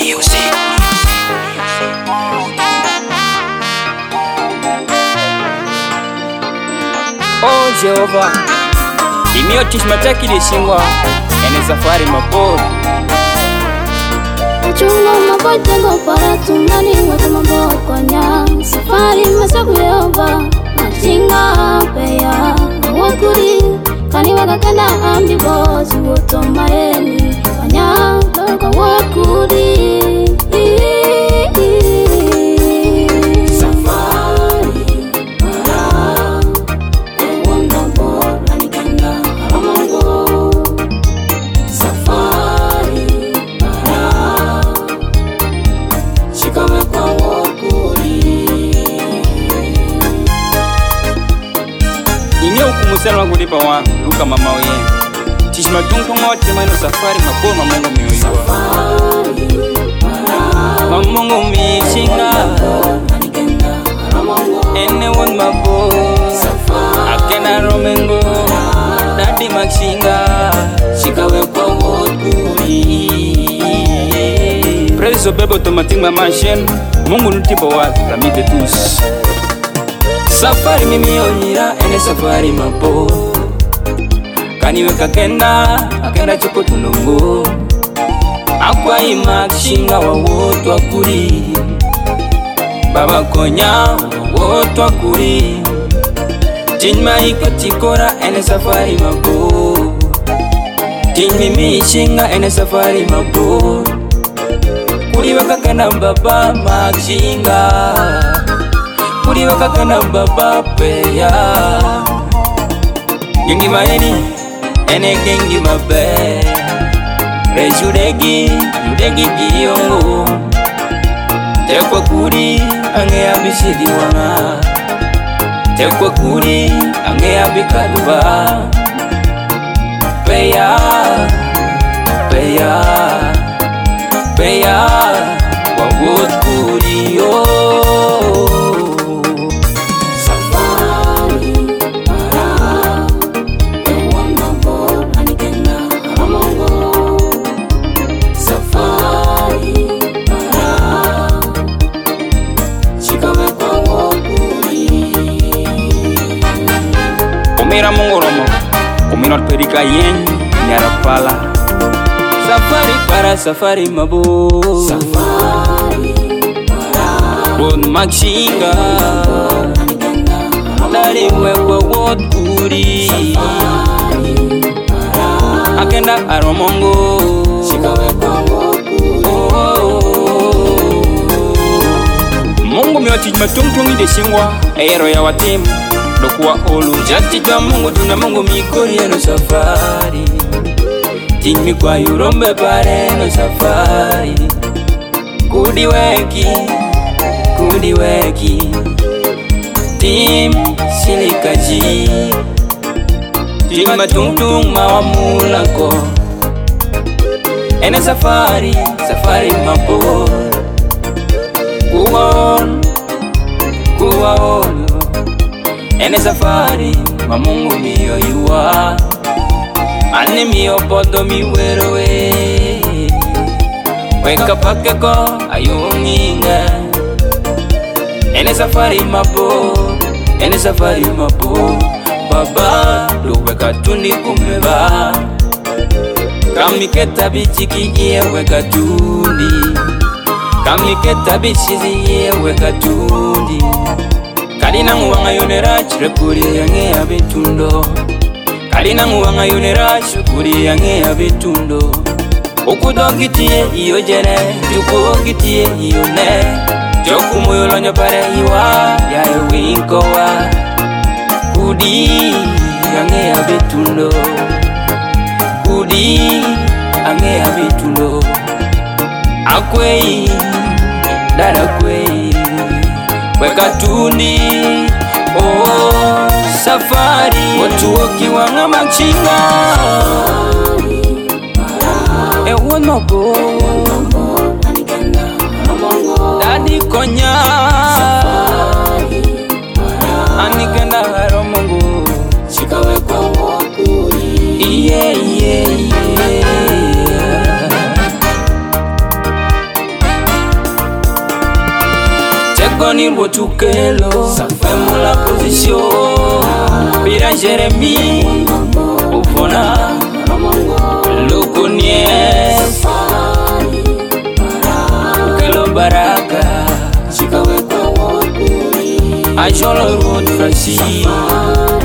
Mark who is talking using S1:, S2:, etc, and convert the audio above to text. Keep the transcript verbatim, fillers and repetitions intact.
S1: music.
S2: Oh Jehovah, imiotish mataki lishingwa ene safari maporo
S3: Chungo mabote go para tungani watu mabokonya safari masaku Yehova machinga peya wakuri kani wakakenda ambi bozi woto maeni wanya toka wakuri
S2: Musema kulipa wa luka mama we tishima tunko ngote mano safari maporo mamungu miyoyua mamungu mishinga ene won mabo akena romengo dadi makshinga shikawe kwa woturi Preso bebo automatique mama chaîne mungu nutipo wa lamite tous Safari mimi onyira ene safari mapo Kaniweka kenda, akenda choko tulungu Akwa ima kishinga wa wotu wakuri Baba konya wa wotu wakuri Jinma iko tikora ene safari mapo Jin mimi ishinga ene safari mapo Kuriweka kenda baba makshinga Kuri wakakana baba peya Gengi maeni, ene gengi mabe Rejuregi, juregi giyongo Tekwa kuri, ange abisidi wana Tekwa kuri, ange abikaduba Peya, peya, peya Wawot kuri yo Kumira mungoromo, kuminot perika yen, nyara pala Safari para safari mabo Safari para Bon makshinga Dari wewe wot kuri Safari para Akenda aromongo Shikawe kwa wot kuri Mungu miwachij matung-tungi deshingwa Ero ya watim Dokuwa olu jati jwa mungu tuna mungu mikori eno safari Jinmi kwa yurombe pare eno safari Kudi weki, kudi weki Tim silikaji Tima tung tung mawa mulako Ene safari, safari mapo Kuwa on, kuwa olu Ene safari, mamungu miyo yuwa Ane miyo podo miwerowe Weka pakeko ayunginga Ene safari mapo, ene safari mapo Baba, luweka tundi kumeba Kamiketa bichiki iye weka tundi Kamiketa bichizi iye weka tundi Kalina nguwanga yunera chirepuri yange ya bitundo Kalina nguwanga yunera chirepuri yange ya bitundo Okudogitie iyo jene, tukugitie iyo ne Joku muyolo nyopare iwa, ya ewinko wa Kudi yange ya bitundo Kudi yange ya bitundo Akwei, dada kwei Weka tundi, oh safari Watu wakiwa nga machinga Ewa mabo Dadi konya Anikenda haro mungu Shikawe kwa wakuri Yeah, yeah, yeah Tony Botukelo, fais-moi la position. Bira Jérémie, Oufona, Lokonies, Kelo Baraka, Ajolo Road Francis.